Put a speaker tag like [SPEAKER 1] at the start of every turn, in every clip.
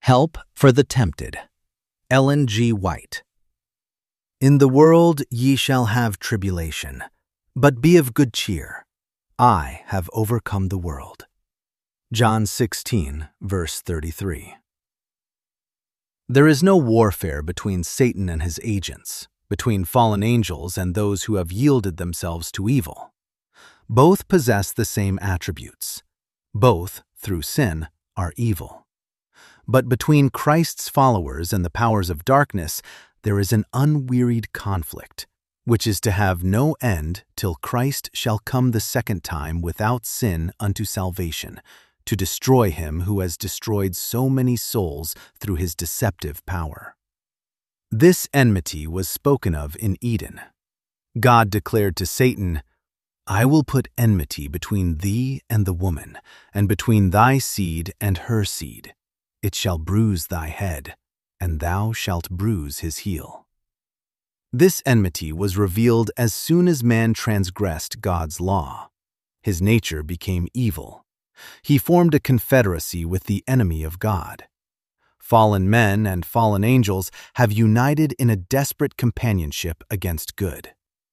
[SPEAKER 1] Help for the Tempted. Ellen G. White. In the world ye shall have tribulation, but be of good cheer. I have overcome the world. John 16, verse 33. There is no warfare between Satan and his agents, between fallen angels and those who have yielded themselves to evil. Both possess the same attributes. Both, through sin, are evil. But between Christ's followers and the powers of darkness, there is an unwearied conflict, which is to have no end till Christ shall come the second time without sin unto salvation, to destroy him who has destroyed so many souls through his deceptive power. This enmity was spoken of in Eden. God declared to Satan, I will put enmity between thee and the woman, and between thy seed and her seed. It shall bruise thy head, and thou shalt bruise his heel. This enmity was revealed as soon as man transgressed God's law. His nature became evil. He formed a confederacy with the enemy of God. Fallen men and fallen angels have united in a desperate companionship against good.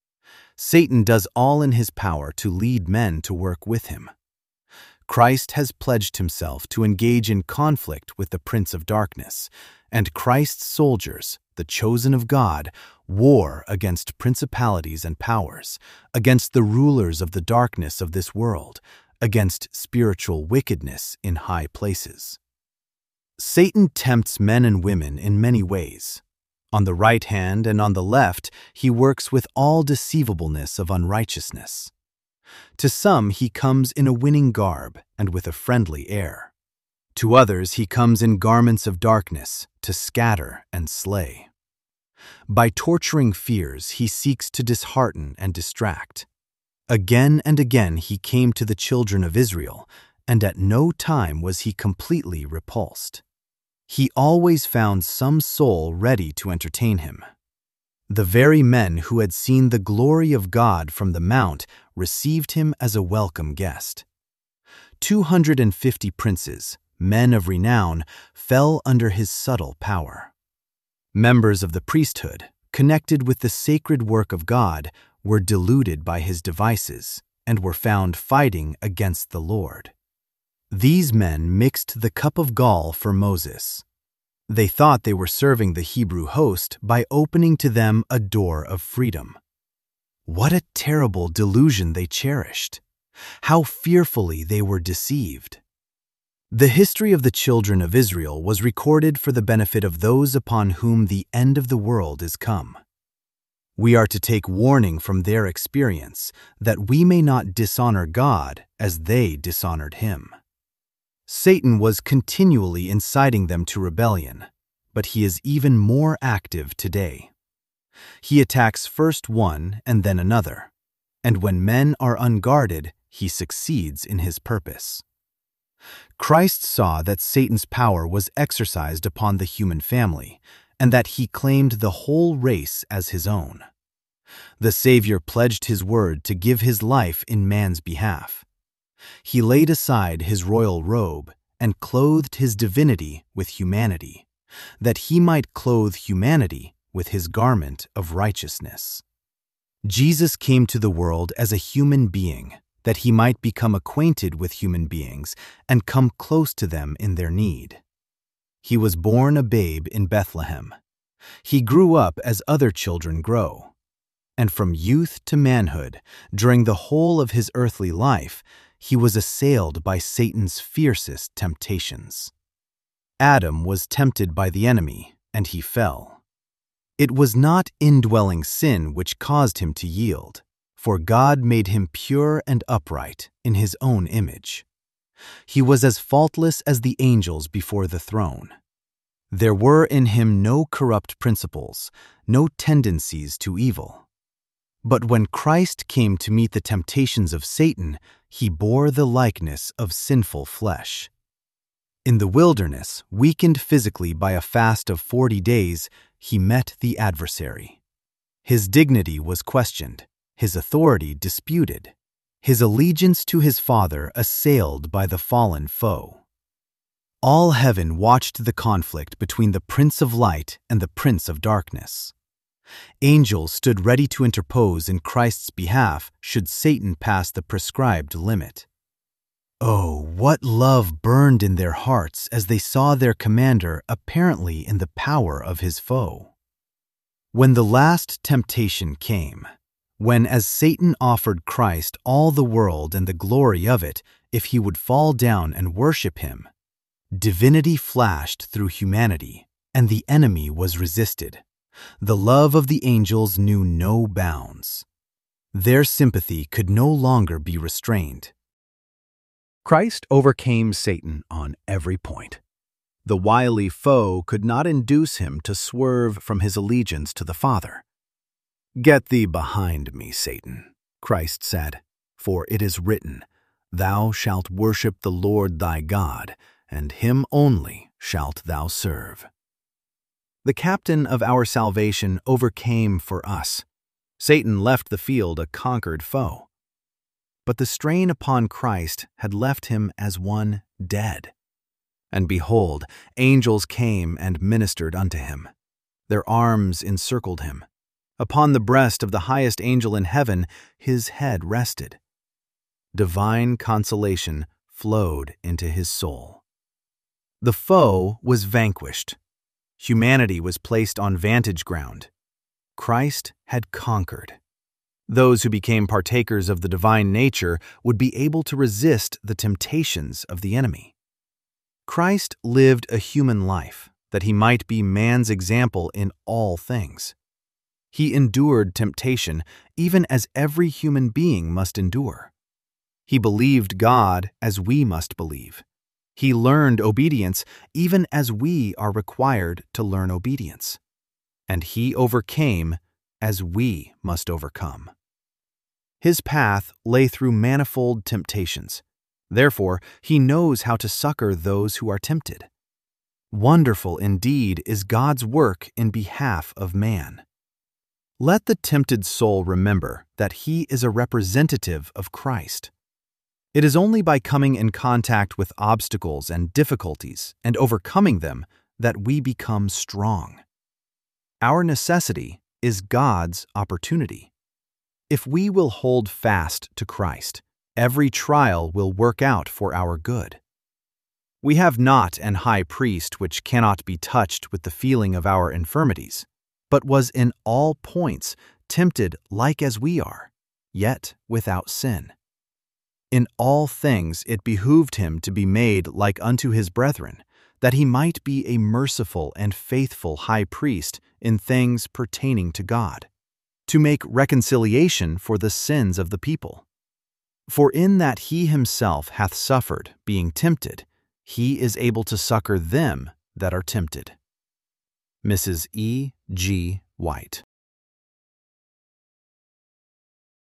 [SPEAKER 1] Satan does all in his power to lead men to work with him. Christ has pledged himself to engage in conflict with the Prince of Darkness, and Christ's soldiers, the chosen of God, war against principalities and powers, against the rulers of the darkness of this world, against spiritual wickedness in high places. Satan tempts men and women in many ways. On the right hand and on the left, he works with all deceivableness of unrighteousness. To some he comes in a winning garb and with a friendly air. To others he comes in garments of darkness to scatter and slay. By torturing fears he seeks to dishearten and distract. Again and again he came to the children of Israel, and at no time was he completely repulsed. He always found some soul ready to entertain him. The very men who had seen the glory of God from the mount received him as a welcome guest. 250 princes, men of renown, fell under his subtle power. Members of the priesthood, connected with the sacred work of God, were deluded by his devices and were found fighting against the Lord. These men mixed the cup of gall for Moses. They thought they were serving the Hebrew host by opening to them a door of freedom. What a terrible delusion they cherished! How fearfully they were deceived! The history of the children of Israel was recorded for the benefit of those upon whom the end of the world is come. We are to take warning from their experience, that we may not dishonor God as they dishonored him. Satan was continually inciting them to rebellion, but he is even more active today. He attacks first one and then another, and when men are unguarded, he succeeds in his purpose. Christ saw that Satan's power was exercised upon the human family, and that he claimed the whole race as his own. The Savior pledged his word to give his life in man's behalf. He laid aside his royal robe and clothed his divinity with humanity, that he might clothe humanity with his garment of righteousness. Jesus came to the world as a human being, that he might become acquainted with human beings and come close to them in their need. He was born a babe in Bethlehem. He grew up as other children grow. And from youth to manhood, during the whole of his earthly life, he was assailed by Satan's fiercest temptations. Adam was tempted by the enemy, and he fell. It was not indwelling sin which caused him to yield, for God made him pure and upright in his own image. He was as faultless as the angels before the throne. There were in him no corrupt principles, no tendencies to evil. But when Christ came to meet the temptations of Satan, he bore the likeness of sinful flesh. In the wilderness, weakened physically by a fast of 40 days, he met the adversary. His dignity was questioned, his authority disputed, his allegiance to his Father assailed by the fallen foe. All heaven watched the conflict between the Prince of Light and the Prince of Darkness. Angels stood ready to interpose in Christ's behalf should Satan pass the prescribed limit. Oh, what love burned in their hearts as they saw their commander apparently in the power of his foe. When the last temptation came, when as Satan offered Christ all the world and the glory of it if he would fall down and worship him, divinity flashed through humanity, and the enemy was resisted. The love of the angels knew no bounds. Their sympathy could no longer be restrained. Christ overcame Satan on every point. The wily foe could not induce him to swerve from his allegiance to the Father. "Get thee behind me, Satan," Christ said, "for it is written, Thou shalt worship the Lord thy God, and him only shalt thou serve." The captain of our salvation overcame for us. Satan left the field a conquered foe. But the strain upon Christ had left him as one dead. And behold, angels came and ministered unto him. Their arms encircled him. Upon the breast of the highest angel in heaven his head rested. Divine consolation flowed into his soul. The foe was vanquished. Humanity was placed on vantage ground. Christ had conquered. Those who became partakers of the divine nature would be able to resist the temptations of the enemy. Christ lived a human life that he might be man's example in all things. He endured temptation even as every human being must endure. He believed God as we must believe. He learned obedience even as we are required to learn obedience. And he overcame as we must overcome. His path lay through manifold temptations. Therefore, he knows how to succor those who are tempted. Wonderful indeed is God's work in behalf of man. Let the tempted soul remember that he is a representative of Christ. It is only by coming in contact with obstacles and difficulties and overcoming them that we become strong. Our necessity is God's opportunity. If we will hold fast to Christ, every trial will work out for our good. We have not an high priest which cannot be touched with the feeling of our infirmities, but was in all points tempted like as we are, yet without sin. In all things it behooved him to be made like unto his brethren, that he might be a merciful and faithful high priest in things pertaining to God, to make reconciliation for the sins of the people. For in that he himself hath suffered, being tempted, he is able to succor them that are tempted. Mrs. E. G. White.